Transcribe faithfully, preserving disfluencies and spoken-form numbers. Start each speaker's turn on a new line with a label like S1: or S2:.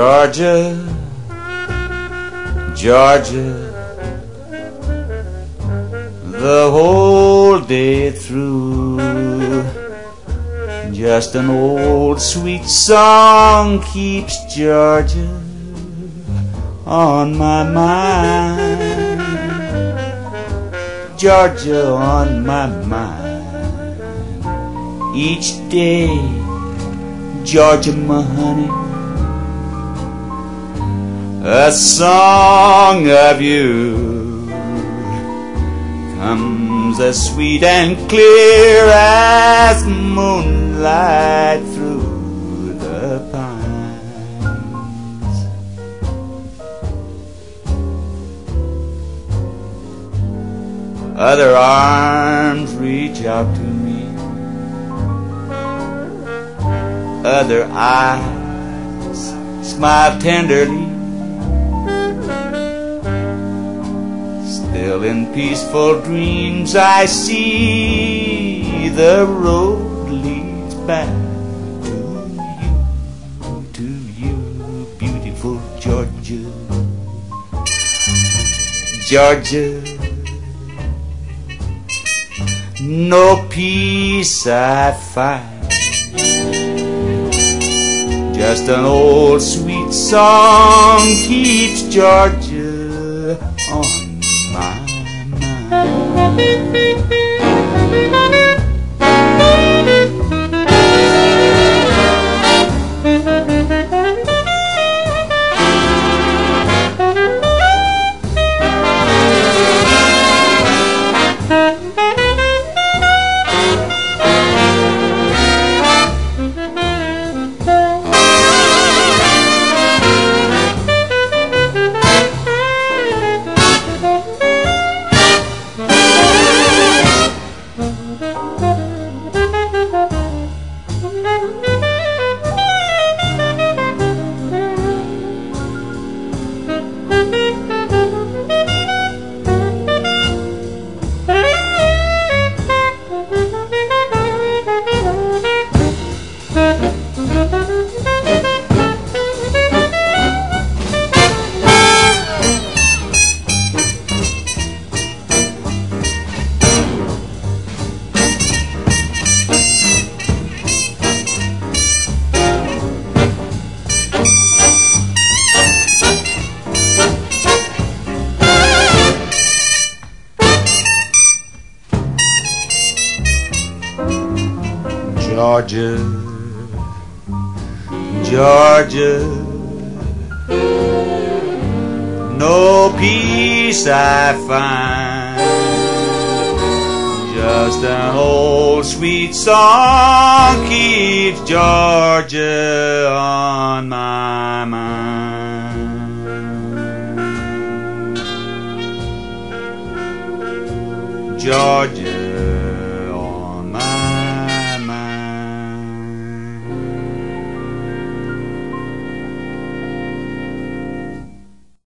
S1: Georgia, Georgia, the whole day through, just an old sweet song keeps Georgia on my mind. Georgia on my mind each day. Georgia, my honey, a song of you comes as sweet and clear as moonlight through the pines. Other arms reach out to me, other eyes smile tenderly. Still in peaceful dreams I see the road leads back to you, to you, beautiful Georgia, Georgia. No peace I find, just an old sweet song keeps Georgia on my mind. Georgia, Georgia, no peace I find, just an old sweet song keeps Georgia on my mind. Georgia,